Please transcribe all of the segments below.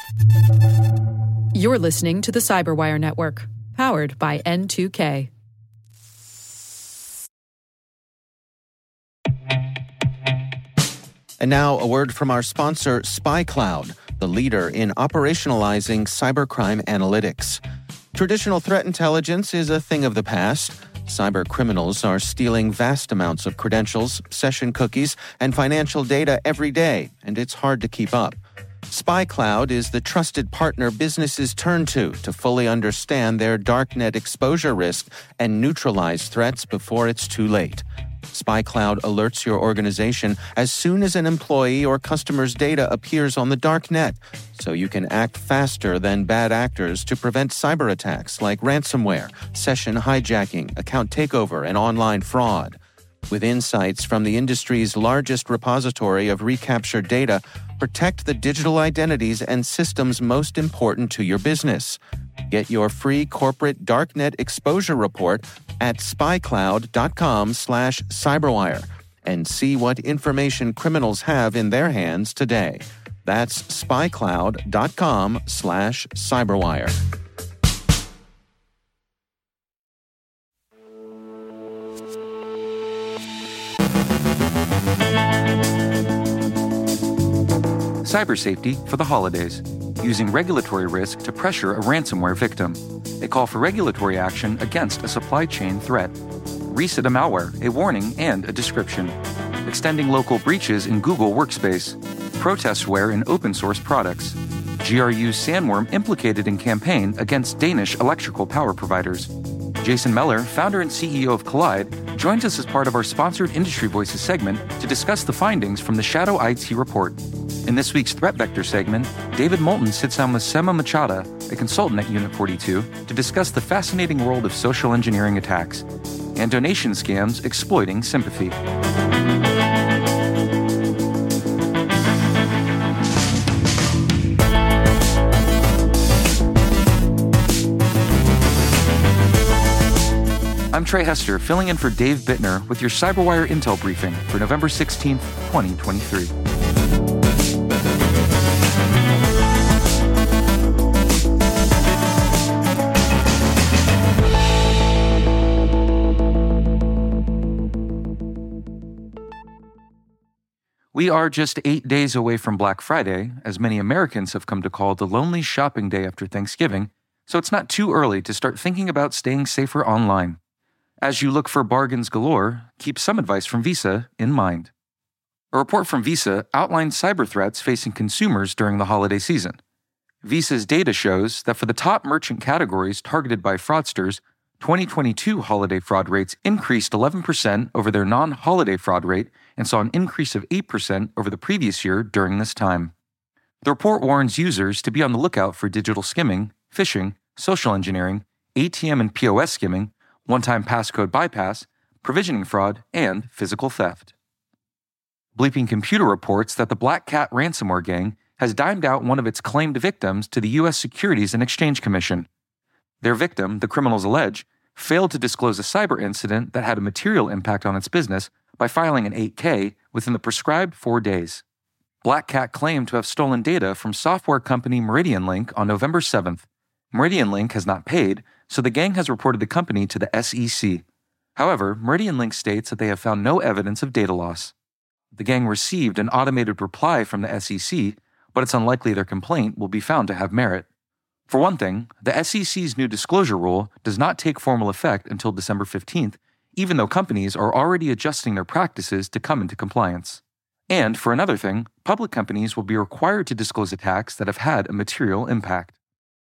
You're listening to the Cyberwire Network, powered by N2K. And now a word from our sponsor, SpyCloud, the leader in operationalizing cybercrime analytics. Traditional threat intelligence is a thing of the past. Cyber criminals are stealing vast amounts of credentials, session cookies, and financial data every day, and it's hard to keep up. SpyCloud is the trusted partner businesses turn to fully understand their darknet exposure risk and neutralize threats before it's too late. SpyCloud alerts your organization as soon as an employee or customer's data appears on the darknet, so you can act faster than bad actors to prevent cyber attacks like ransomware, session hijacking, account takeover, and online fraud. With insights from the industry's largest repository of recaptured data, protect the digital identities and systems most important to your business. Get your free corporate darknet exposure report at spycloud.com/cyberwire and see what information criminals have in their hands today. That's spycloud.com/cyberwire. Cyber safety for the holidays, using regulatory risk to pressure a ransomware victim. A call for regulatory action against a supply chain threat. Reset a malware, a warning, and a description. Extending local breaches in Google Workspace. Protestware in open source products. GRU Sandworm implicated in campaign against Danish electrical power providers. Jason Meller, founder and CEO of Collide, joins us as part of our sponsored Industry Voices segment to discuss the findings from the Shadow IT report. In this week's Threat Vector segment, David Moulton sits down with Sema Machada, a consultant at Unit 42, to discuss the fascinating world of social engineering attacks and donation scams exploiting sympathy. I'm Trey Hester, filling in for Dave Bittner with your CyberWire Intel briefing for November 16th, 2023. We are just 8 days away from Black Friday, as many Americans have come to call the lonely shopping day after Thanksgiving, so it's not too early to start thinking about staying safer online. As you look for bargains galore, keep some advice from Visa in mind. A report from Visa outlines cyber threats facing consumers during the holiday season. Visa's data shows that for the top merchant categories targeted by fraudsters, 2022 holiday fraud rates increased 11% over their non-holiday fraud rate and saw an increase of 8% over the previous year during this time. The report warns users to be on the lookout for digital skimming, phishing, social engineering, ATM and POS skimming, one-time passcode bypass, provisioning fraud, and physical theft. Bleeping Computer reports that the Black Cat ransomware gang has dimed out one of its claimed victims to the U.S. Securities and Exchange Commission. Their victim, the criminals allege, failed to disclose a cyber incident that had a material impact on its business by filing an 8K within the prescribed 4 days. Black Cat claimed to have stolen data from software company MeridianLink on November 7th. MeridianLink has not paid, so the gang has reported the company to the SEC. However, MeridianLink states that they have found no evidence of data loss. The gang received an automated reply from the SEC, but it's unlikely their complaint will be found to have merit. For one thing, the SEC's new disclosure rule does not take formal effect until December 15th, even though companies are already adjusting their practices to come into compliance. And for another thing, public companies will be required to disclose attacks that have had a material impact.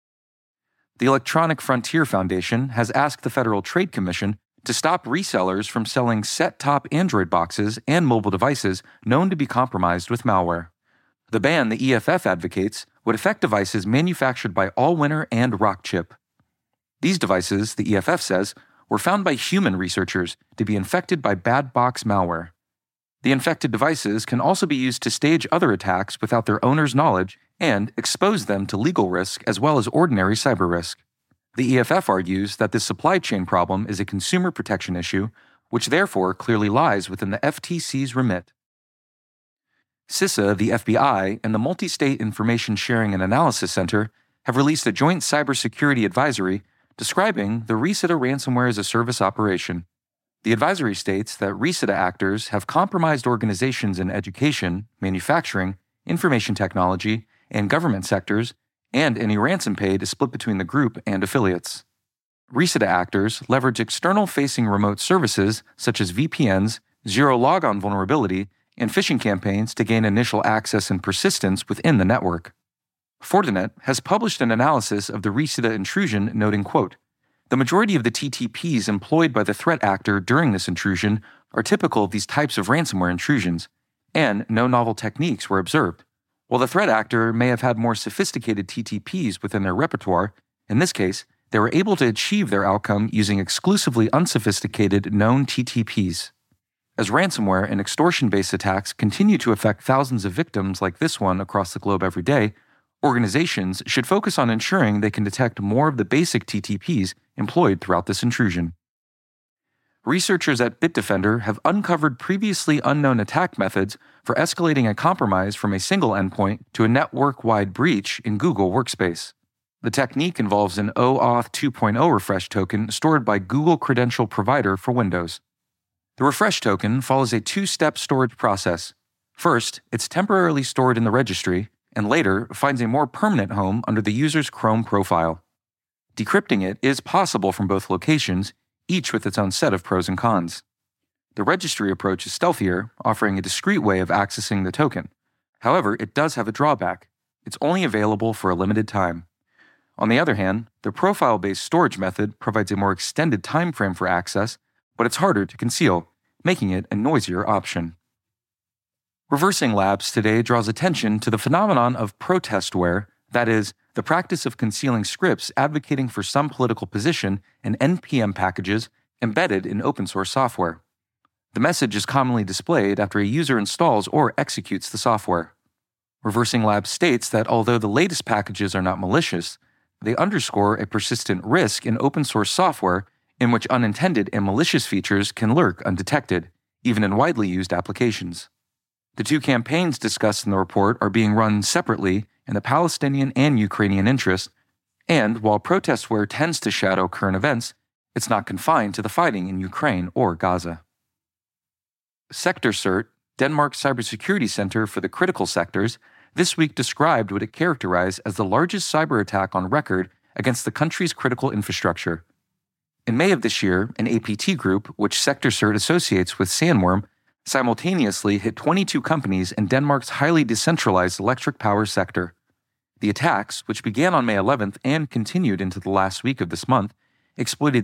The Electronic Frontier Foundation has asked the Federal Trade Commission to stop resellers from selling set-top Android boxes and mobile devices known to be compromised with malware. The ban the EFF advocates would affect devices manufactured by Allwinner and Rockchip. These devices, the EFF says, were found by human researchers to be infected by bad box malware. The infected devices can also be used to stage other attacks without their owner's knowledge and expose them to legal risk as well as ordinary cyber risk. The EFF argues that this supply chain problem is a consumer protection issue, which therefore clearly lies within the FTC's remit. CISA, the FBI, and the Multi-State Information Sharing and Analysis Center have released a joint cybersecurity advisory describing the Resida ransomware as a service operation. The advisory states that Resida actors have compromised organizations in education, manufacturing, information technology, and government sectors, and any ransom paid is split between the group and affiliates. Resida actors leverage external-facing remote services such as VPNs, zero-logon vulnerability, and phishing campaigns to gain initial access and persistence within the network. Fortinet has published an analysis of the Resida intrusion noting, quote, "The majority of the TTPs employed by the threat actor during this intrusion are typical of these types of ransomware intrusions, and no novel techniques were observed. While the threat actor may have had more sophisticated TTPs within their repertoire, in this case, they were able to achieve their outcome using exclusively unsophisticated known TTPs. As ransomware and extortion-based attacks continue to affect thousands of victims like this one across the globe every day, organizations should focus on ensuring they can detect more of the basic TTPs employed throughout this intrusion." Researchers at Bitdefender have uncovered previously unknown attack methods for escalating a compromise from a single endpoint to a network-wide breach in Google Workspace. The technique involves an OAuth 2.0 refresh token stored by Google Credential Provider for Windows. The refresh token follows a two-step storage process. First, it's temporarily stored in the registry, and later finds a more permanent home under the user's Chrome profile. Decrypting it is possible from both locations, each with its own set of pros and cons. The registry approach is stealthier, offering a discrete way of accessing the token. However, it does have a drawback. It's only available for a limited time. On the other hand, the profile-based storage method provides a more extended time frame for access, but it's harder to conceal, making it a noisier option. Reversing Labs today draws attention to the phenomenon of protestware, that is, the practice of concealing scripts advocating for some political position in NPM packages embedded in open-source software. The message is commonly displayed after a user installs or executes the software. Reversing Labs states that although the latest packages are not malicious, they underscore a persistent risk in open-source software in which unintended and malicious features can lurk undetected, even in widely used applications. The two campaigns discussed in the report are being run separately in the Palestinian and Ukrainian interests, and while protestware tends to shadow current events, it's not confined to the fighting in Ukraine or Gaza. SectorCert, Denmark's cybersecurity center for the critical sectors, this week described what it characterized as the largest cyber attack on record against the country's critical infrastructure. In May of this year, an APT group, which SectorCert associates with Sandworm, simultaneously hit 22 companies in Denmark's highly decentralized electric power sector. The attacks, which began on May 11th and continued into the last week of this month, exploited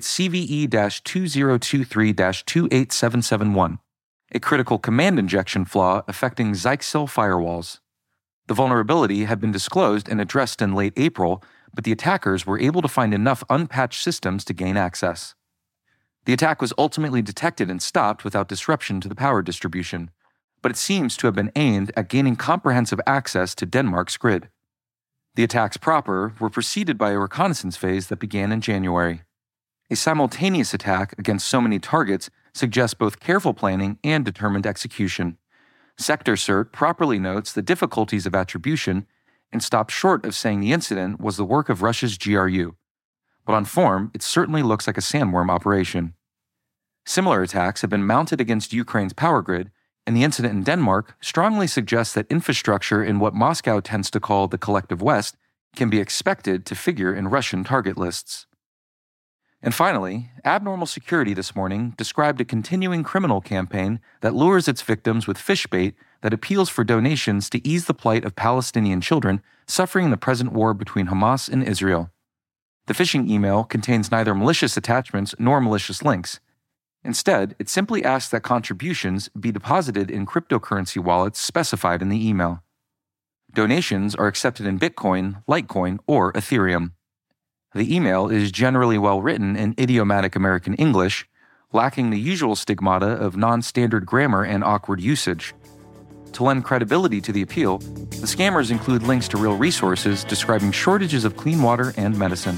CVE-2023-28771, a critical command injection flaw affecting Zyxel firewalls. The vulnerability had been disclosed and addressed in late April, but the attackers were able to find enough unpatched systems to gain access. The attack was ultimately detected and stopped without disruption to the power distribution, but it seems to have been aimed at gaining comprehensive access to Denmark's grid. The attacks proper were preceded by a reconnaissance phase that began in January. A simultaneous attack against so many targets suggests both careful planning and determined execution. SectorCert properly notes the difficulties of attribution and stops short of saying the incident was the work of Russia's GRU. But on form, it certainly looks like a Sandworm operation. Similar attacks have been mounted against Ukraine's power grid, and the incident in Denmark strongly suggests that infrastructure in what Moscow tends to call the collective West can be expected to figure in Russian target lists. And finally, Abnormal Security this morning described a continuing criminal campaign that lures its victims with fish bait that appeals for donations to ease the plight of Palestinian children suffering in the present war between Hamas and Israel. The phishing email contains neither malicious attachments nor malicious links. Instead, it simply asks that contributions be deposited in cryptocurrency wallets specified in the email. Donations are accepted in Bitcoin, Litecoin, or Ethereum. The email is generally well written in idiomatic American English, lacking the usual stigmata of non-standard grammar and awkward usage. To lend credibility to the appeal, the scammers include links to real resources describing shortages of clean water and medicine.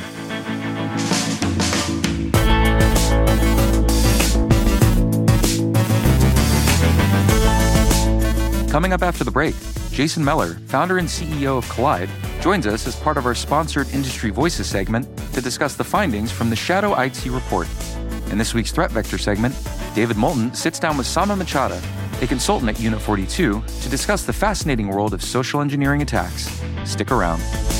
Coming up after the break, Jason Meller, founder and CEO of Kolide, joins us as part of our sponsored Industry Voices segment to discuss the findings from the Shadow IT report. In this week's Threat Vector segment, David Moulton sits down with Sama Machada, a consultant at Unit 42, to discuss the fascinating world of social engineering attacks. Stick around.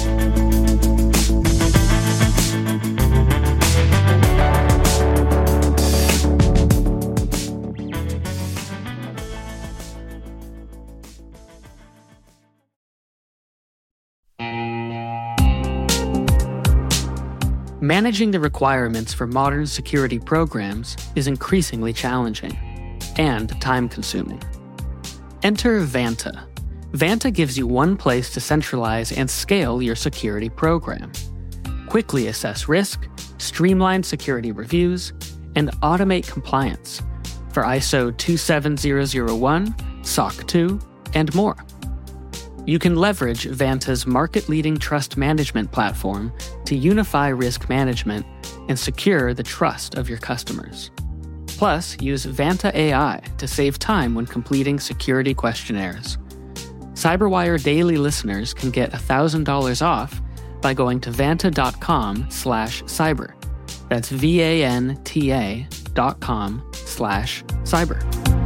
Managing the requirements for modern security programs is increasingly challenging and time-consuming. Enter Vanta. Vanta gives you one place to centralize and scale your security program. Quickly assess risk, streamline security reviews, and automate compliance for ISO 27001, SOC 2, and more. You can leverage Vanta's market-leading trust management platform to unify risk management and secure the trust of your customers. Plus, use Vanta AI to save time when completing security questionnaires. CyberWire Daily listeners can get $1,000 off by going to vanta.com/cyber. That's VANTA.com/cyber.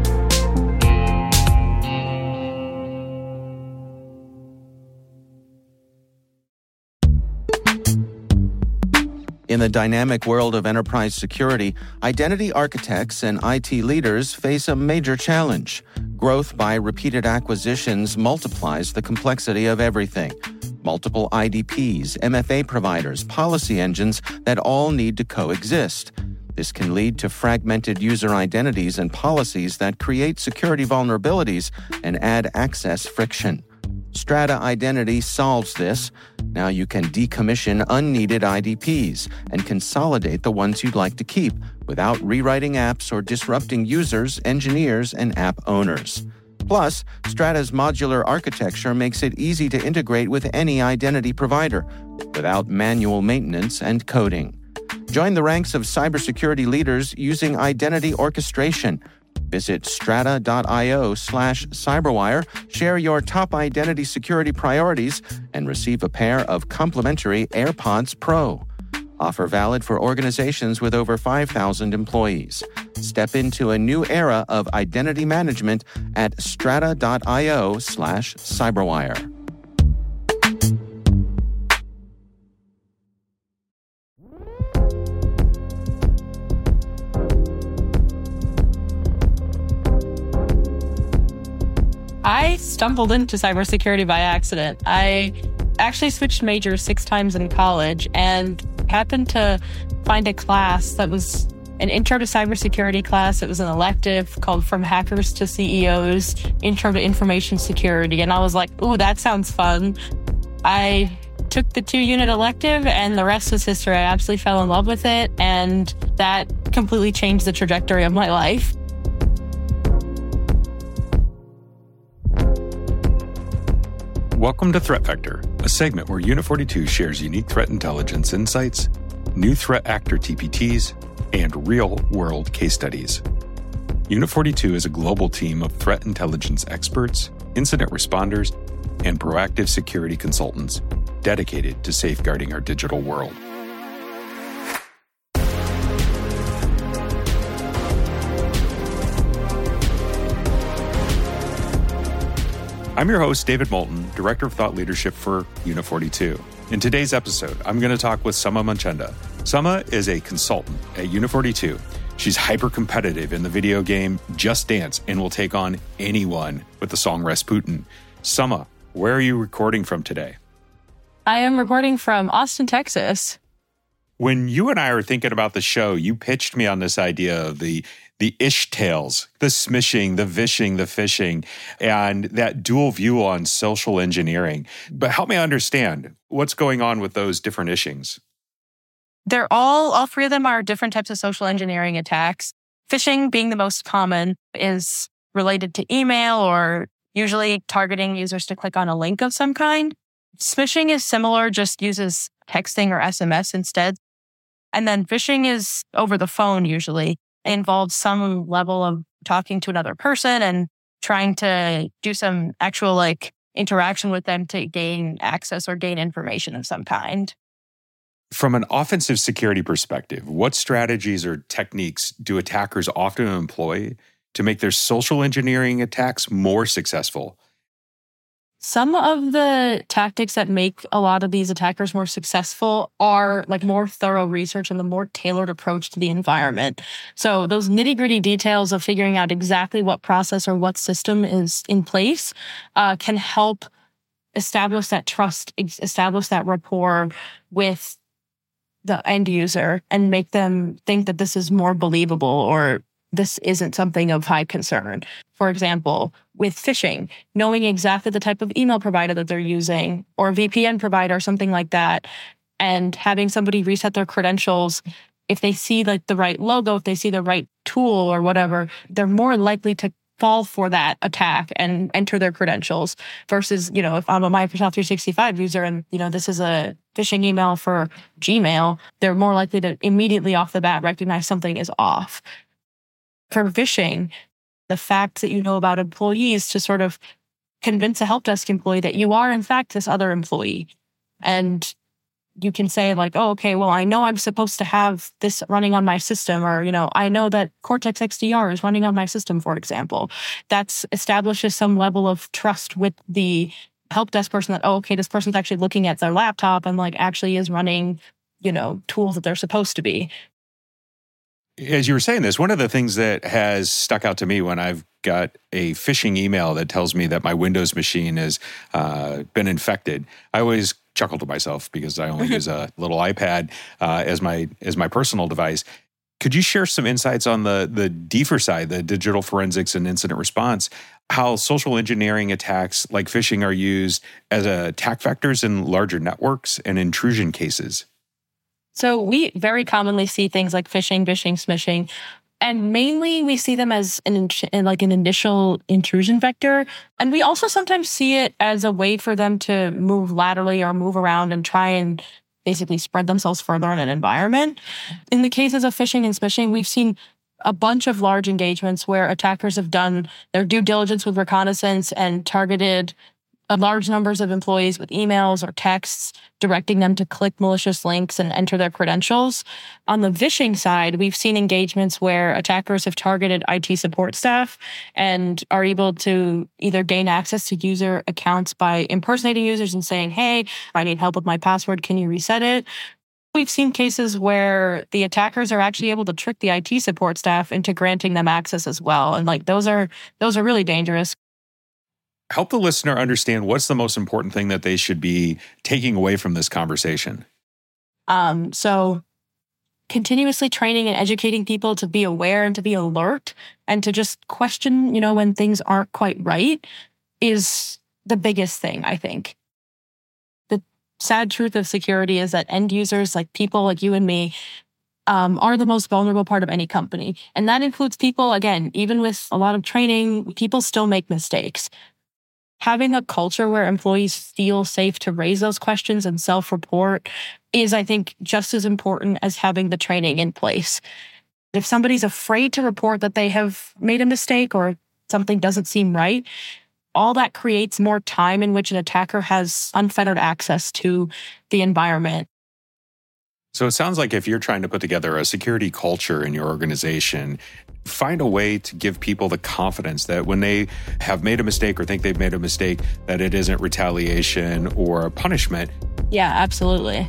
In the dynamic world of enterprise security, identity architects and IT leaders face a major challenge. Growth by repeated acquisitions multiplies the complexity of everything. Multiple IDPs, MFA providers, policy engines that all need to coexist. This can lead to fragmented user identities and policies that create security vulnerabilities and add access friction. Strata Identity solves this. Now you can decommission unneeded IDPs and consolidate the ones you'd like to keep without rewriting apps or disrupting users, engineers, and app owners. Plus, Strata's modular architecture makes it easy to integrate with any identity provider without manual maintenance and coding. Join the ranks of cybersecurity leaders using identity orchestration. Visit strata.io/cyberwire, share your top identity security priorities, and receive a pair of complimentary AirPods Pro. Offer valid for organizations with over 5,000 employees. Step into a new era of identity management at strata.io/cyberwire. I stumbled into cybersecurity by accident. I actually switched majors 6 times in college and happened to find a class that was an intro to cybersecurity class. It was an elective called From Hackers to CEOs, Intro to Information Security. And I was like, ooh, that sounds fun. I took the 2-unit elective and the rest was history. I absolutely fell in love with it. And that completely changed the trajectory of my life. Welcome to Threat Vector, a segment where Unit 42 shares unique threat intelligence insights, new threat actor TPTs, and real-world case studies. Unit 42 is a global team of threat intelligence experts, incident responders, and proactive security consultants dedicated to safeguarding our digital world. I'm your host, David Moulton, Director of Thought Leadership for Unit 42. In today's episode, I'm going to talk with Sama Machada. Sama is a consultant at Unit 42. She's hyper-competitive in the video game Just Dance and will take on anyone with the song Rasputin. Sama, where are you recording from today? I am recording from Austin, Texas. When you and I were thinking about the show, you pitched me on this idea of the ish-tails, the smishing, the vishing, the phishing, and that dual view on social engineering. But help me understand, what's going on with those different ishings? They're all 3 of them are different types of social engineering attacks. Phishing being the most common is related to email or usually targeting users to click on a link of some kind. Smishing is similar, just uses texting or SMS instead. And then phishing is over the phone usually. It involves some level of talking to another person and trying to do some actual like interaction with them to gain access or gain information of some kind. From an offensive security perspective, what strategies or techniques do attackers often employ to make their social engineering attacks more successful? Some of the tactics that make a lot of these attackers more successful are like more thorough research and the more tailored approach to the environment. So those nitty-gritty details of figuring out exactly what process or what system is in place can help establish that trust, establish that rapport with the end user and make them think that this is more believable or this isn't something of high concern. For example, with phishing, knowing exactly the type of email provider that they're using or VPN provider or something like that, and having somebody reset their credentials. If they see like the right logo, if they see the right tool or whatever, they're more likely to fall for that attack and enter their credentials versus, if I'm a Microsoft 365 user and, this is a phishing email for Gmail, they're more likely to immediately off the bat recognize something is off. For phishing, the fact that you know about employees to sort of convince a help desk employee that you are in fact this other employee. And you can say like, oh, okay, well, I know I'm supposed to have this running on my system, or, I know that Cortex XDR is running on my system, for example. That establishes some level of trust with the help desk person that, oh, okay, this person's actually looking at their laptop and like actually is running, tools that they're supposed to be. As you were saying this, one of the things that has stuck out to me when I've got a phishing email that tells me that my Windows machine has been infected, I always chuckle to myself because I only use a little iPad as my personal device. Could you share some insights on the DFIR side, the digital forensics and incident response, how social engineering attacks like phishing are used as attack vectors in larger networks and intrusion cases? So we very commonly see things like phishing, smishing, and mainly we see them as an initial intrusion vector. And we also sometimes see it as a way for them to move laterally or move around and try and basically spread themselves further in an environment. In the cases of phishing and smishing, we've seen a bunch of large engagements where attackers have done their due diligence with reconnaissance and targeted large numbers of employees with emails or texts, directing them to click malicious links and enter their credentials. On the phishing side, we've seen engagements where attackers have targeted IT support staff and are able to either gain access to user accounts by impersonating users and saying, hey, I need help with my password, can you reset it? We've seen cases where the attackers are actually able to trick the IT support staff into granting them access as well. And those are really dangerous. Help the listener understand what's the most important thing that they should be taking away from this conversation. So continuously training and educating people to be aware and to be alert and to just question, when things aren't quite right is the biggest thing, I think. The sad truth of security is that end users, like people like you and me, are the most vulnerable part of any company. And that includes people, again, even with a lot of training, people still make mistakes. Having a culture where employees feel safe to raise those questions and self-report is, I think, just as important as having the training in place. If somebody's afraid to report that they have made a mistake or something doesn't seem right, all that creates more time in which an attacker has unfettered access to the environment. So it sounds like if you're trying to put together a security culture in your organization, find a way to give people the confidence that when they have made a mistake or think they've made a mistake, that it isn't retaliation or a punishment. Yeah, absolutely.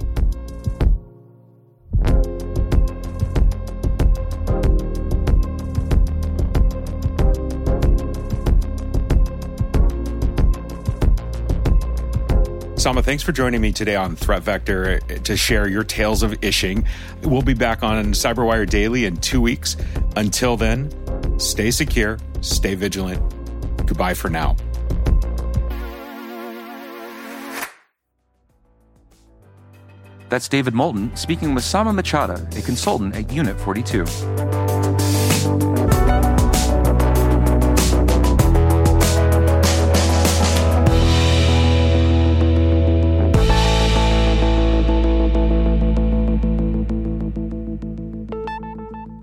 Salma, thanks for joining me today on Threat Vector to share your tales of ishing. We'll be back on CyberWire Daily in 2 weeks. Until then, stay secure, stay vigilant. Goodbye for now. That's David Moulton speaking with Salma Machada, a consultant at Unit 42.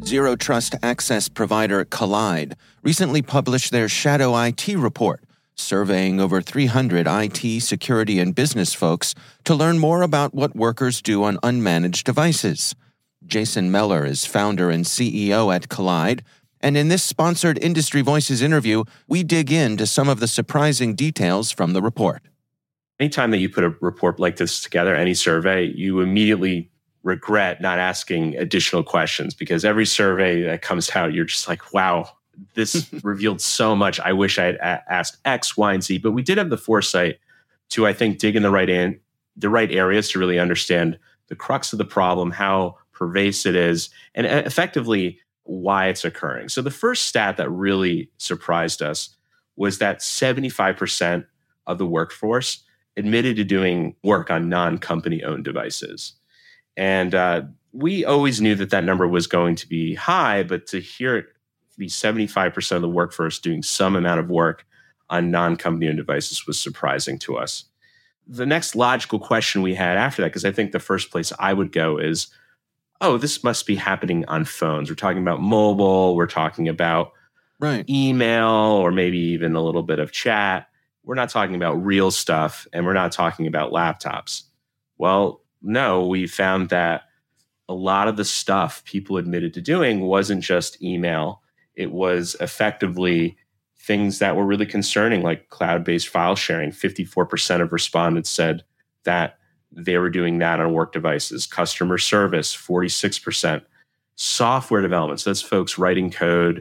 Zero Trust access provider Kolide recently published their Shadow IT report, surveying over 300 IT, security, and business folks to learn more about what workers do on unmanaged devices. Jason Meller is founder and CEO at Kolide, and in this sponsored Industry Voices interview, we dig into some of the surprising details from the report. Anytime that you put a report like this together, any survey, you immediately regret not asking additional questions, because every survey that comes out, you're just like, wow, this revealed so much. I wish I had asked X, Y, and Z. But we did have the foresight to, I think, dig in the right areas to really understand the crux of the problem, how pervasive it is, and effectively why it's occurring. So the first stat that really surprised us was that 75% of the workforce admitted to doing work on non-company owned devices. And we always knew that number was going to be high, but to hear it be 75% of the workforce doing some amount of work on non-company owned devices was surprising to us. The next logical question we had after that, because I think the first place I would go is, oh, this must be happening on phones. We're talking about mobile, we're talking about email, or maybe even a little bit of chat. We're not talking about real stuff, and we're not talking about laptops. Well, no, we found that a lot of the stuff people admitted to doing wasn't just email. It was effectively things that were really concerning, like cloud-based file sharing. 54% of respondents said that they were doing that on work devices. Customer service, 46%. Software development, so that's folks writing code,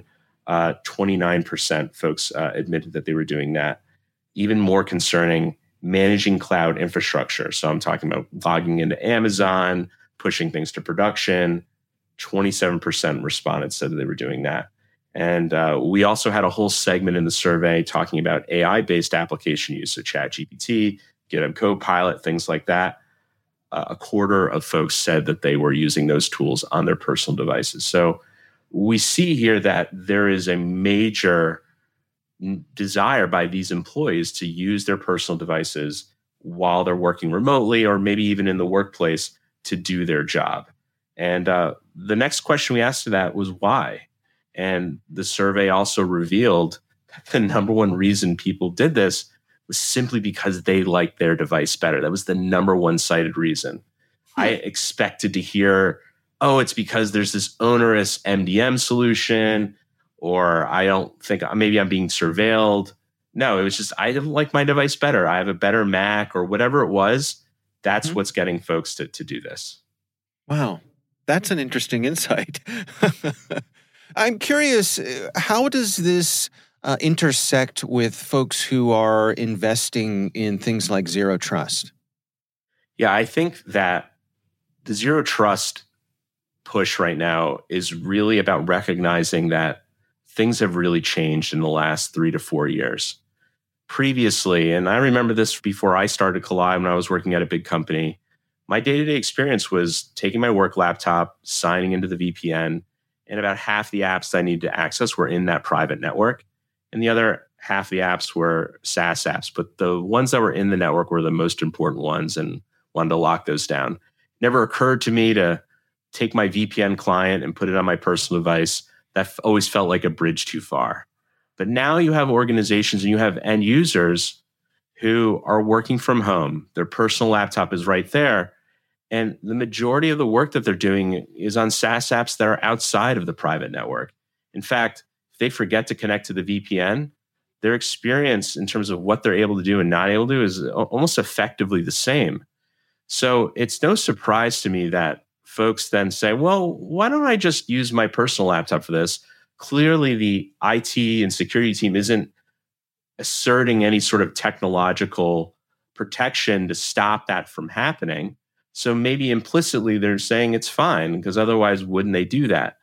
29% folks admitted that they were doing that. Even more concerning, managing cloud infrastructure. So I'm talking about logging into Amazon, pushing things to production. 27% respondents said that they were doing that. And we also had a whole segment in the survey talking about AI-based application use, so ChatGPT, GitHub Copilot, things like that. A quarter of folks said that they were using those tools on their personal devices. So we see here that there is a major desire by these employees to use their personal devices while they're working remotely, or maybe even in the workplace, to do their job. And the next question we asked to that was why? And the survey also revealed that the number one reason people did this was simply because they liked their device better. That was the number one cited reason. I expected to hear, oh, it's because there's this onerous MDM solution, or I don't think, maybe I'm being surveilled. No, it was just, I like my device better. I have a better Mac, or whatever it was. That's what's getting folks to do this. Wow. That's an interesting insight. I'm curious, how does this intersect with folks who are investing in things like Zero Trust? Yeah, I think that the Zero Trust push right now is really about recognizing that things have really changed in the last 3 to 4 years. Previously, and I remember this before I started Kolide when I was working at a big company, my day-to-day experience was taking my work laptop, signing into the VPN, and about half the apps that I needed to access were in that private network. And the other half the apps were SaaS apps. But the ones that were in the network were the most important ones, and wanted to lock those down. It never occurred to me to take my VPN client and put it on my personal device. That always felt like a bridge too far. But now you have organizations and you have end users who are working from home. Their personal laptop is right there. And the majority of the work that they're doing is on SaaS apps that are outside of the private network. In fact, if they forget to connect to the VPN, their experience in terms of what they're able to do and not able to do is almost effectively the same. So it's no surprise to me that folks then say, well, why don't I just use my personal laptop for this? Clearly, the IT and security team isn't asserting any sort of technological protection to stop that from happening. So maybe implicitly they're saying it's fine, because otherwise wouldn't they do that?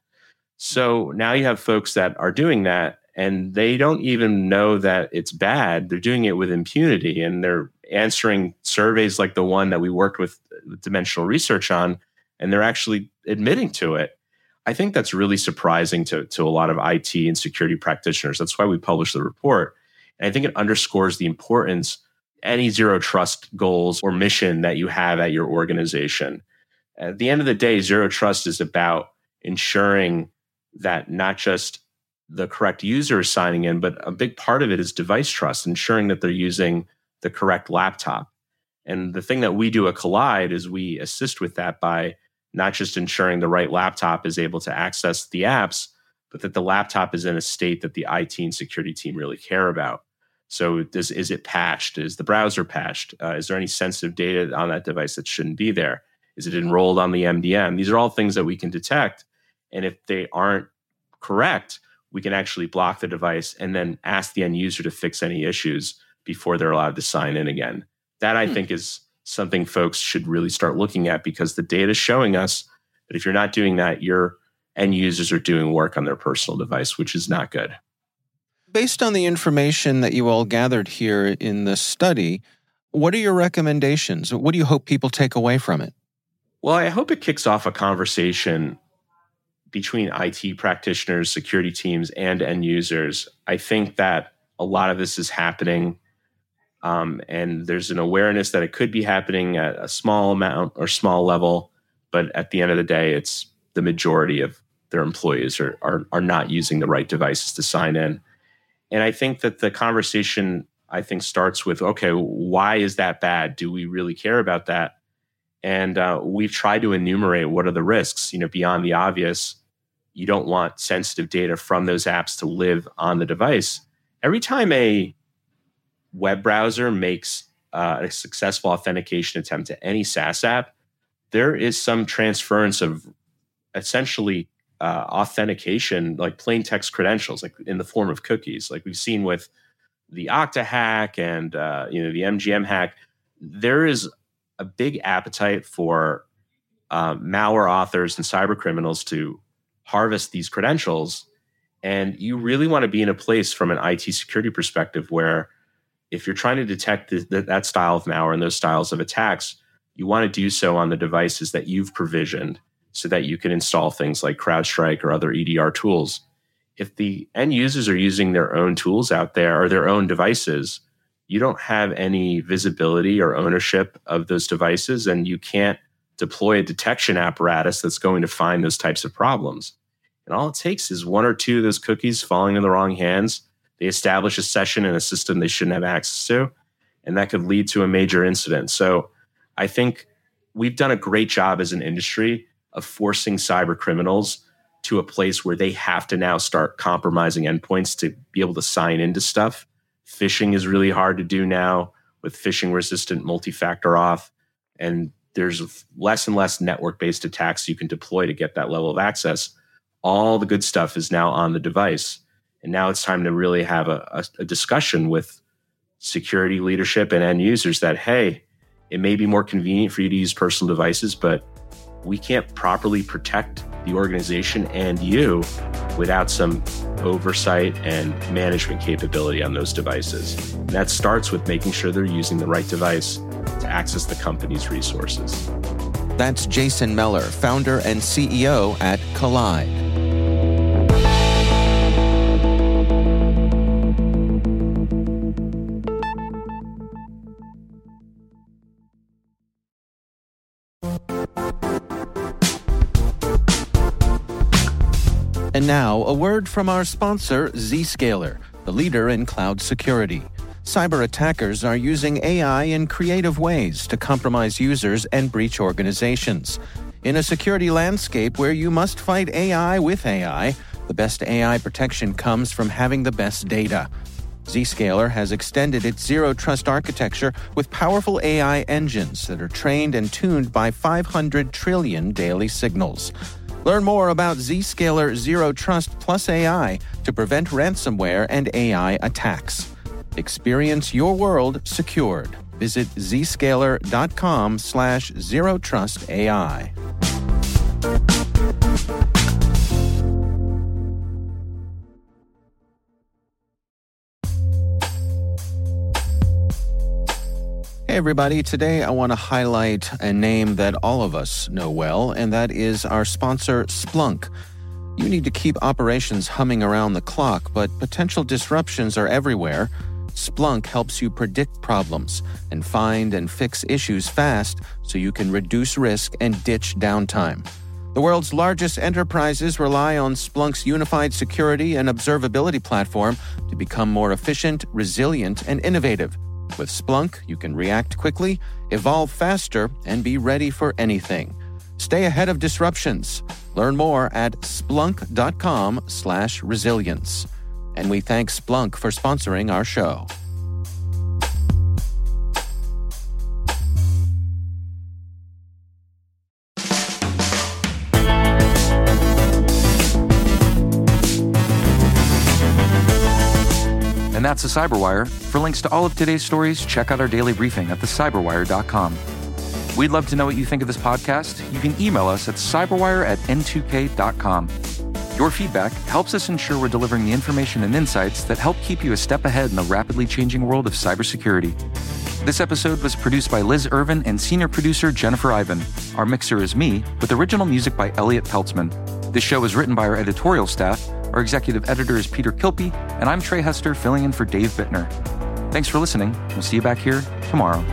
So now you have folks that are doing that, and they don't even know that it's bad. They're doing it with impunity, and they're answering surveys like the one that we worked with Dimensional Research on, and they're actually admitting to it. I think that's really surprising to a lot of IT and security practitioners. That's why we published the report. And I think it underscores the importance any Zero Trust goals or mission that you have at your organization. At the end of the day, Zero Trust is about ensuring that not just the correct user is signing in, but a big part of it is device trust, ensuring that they're using the correct laptop. And the thing that we do at Kolide is we assist with that by not just ensuring the right laptop is able to access the apps, but that the laptop is in a state that the IT and security team really care about. So is it patched? Is the browser patched? Is there any sensitive data on that device that shouldn't be there? Is it enrolled on the MDM? These are all things that we can detect. And if they aren't correct, we can actually block the device and then ask the end user to fix any issues before they're allowed to sign in again. That, I think, is something folks should really start looking at, because the data is showing us that if you're not doing that, your end users are doing work on their personal device, which is not good. Based on the information that you all gathered here in the study, what are your recommendations? What do you hope people take away from it? Well, I hope it kicks off a conversation between IT practitioners, security teams, and end users. I think that a lot of this is happening, and there's an awareness that it could be happening at a small amount or small level, but at the end of the day, it's the majority of their employees are not using the right devices to sign in. And I think that the conversation, starts with, okay, why is that bad? Do we really care about that? And we've tried to enumerate what are the risks, beyond the obvious. You don't want sensitive data from those apps to live on the device. Every time a web browser makes a successful authentication attempt to any SaaS app, there is some transference of essentially authentication, like plain text credentials, like in the form of cookies, like we've seen with the Okta hack and the MGM hack. There is a big appetite for malware authors and cyber criminals to harvest these credentials. And you really want to be in a place from an IT security perspective where if you're trying to detect that style of malware and those styles of attacks, you want to do so on the devices that you've provisioned so that you can install things like CrowdStrike or other EDR tools. If the end users are using their own tools out there or their own devices, you don't have any visibility or ownership of those devices, and you can't deploy a detection apparatus that's going to find those types of problems. And all it takes is one or two of those cookies falling in the wrong hands. They establish a session in a system they shouldn't have access to, and that could lead to a major incident. So I think we've done a great job as an industry of forcing cyber criminals to a place where they have to now start compromising endpoints to be able to sign into stuff. Phishing is really hard to do now with phishing-resistant multi-factor auth, and there's less and less network-based attacks you can deploy to get that level of access. All the good stuff is now on the device, and now it's time to really have a discussion with security leadership and end users that, hey, it may be more convenient for you to use personal devices, but we can't properly protect the organization and you without some oversight and management capability on those devices. And that starts with making sure they're using the right device to access the company's resources. That's Jason Meller, founder and CEO at Kolide. And now, a word from our sponsor, Zscaler, the leader in cloud security. Cyber attackers are using AI in creative ways to compromise users and breach organizations. In a security landscape where you must fight AI with AI, the best AI protection comes from having the best data. Zscaler has extended its Zero Trust architecture with powerful AI engines that are trained and tuned by 500 trillion daily signals. Learn more about Zscaler Zero Trust Plus AI to prevent ransomware and AI attacks. Experience your world secured. Visit zscaler.com/zerotrustai. Hey everybody, today I want to highlight a name that all of us know well, and that is our sponsor, Splunk. You need to keep operations humming around the clock, but potential disruptions are everywhere. Splunk helps you predict problems and find and fix issues fast so you can reduce risk and ditch downtime. The world's largest enterprises rely on Splunk's unified security and observability platform to become more efficient, resilient, and innovative. With Splunk, you can react quickly, evolve faster, and be ready for anything. Stay ahead of disruptions. Learn more at splunk.com/resilience. And we thank Splunk for sponsoring our show. And that's the Cyberwire. For links to all of today's stories, check out our daily briefing at thecyberwire.com. We'd love to know what you think of this podcast. You can email us at cyberwire@n2k.com. Your feedback helps us ensure we're delivering the information and insights that help keep you a step ahead in the rapidly changing world of cybersecurity. This episode was produced by Liz Irvin and senior producer Jennifer Ivan. Our mixer is me, with original music by Elliot Peltzman. This show is written by our editorial staff. Our executive editor is Peter Kilpie, and I'm Trey Hester, filling in for Dave Bittner. Thanks for listening. We'll see you back here tomorrow.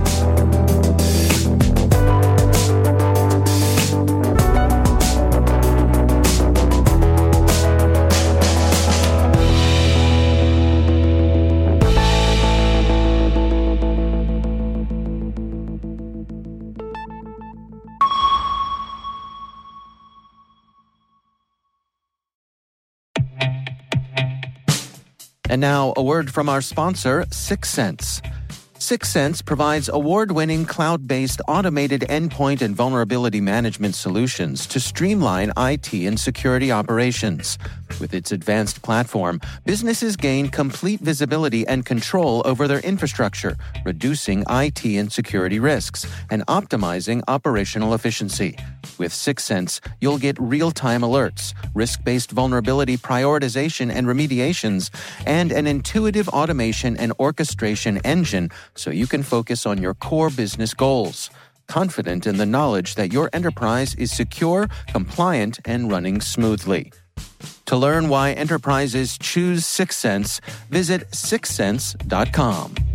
And now, a word from our sponsor, Syxsense. Syxsense provides award-winning cloud-based automated endpoint and vulnerability management solutions to streamline IT and security operations. With its advanced platform, businesses gain complete visibility and control over their infrastructure, reducing IT and security risks and optimizing operational efficiency. With Syxsense, you'll get real-time alerts, risk-based vulnerability prioritization and remediations, and an intuitive automation and orchestration engine so you can focus on your core business goals, confident in the knowledge that your enterprise is secure, compliant, and running smoothly. To learn why enterprises choose Syxsense, visit syxsense.com.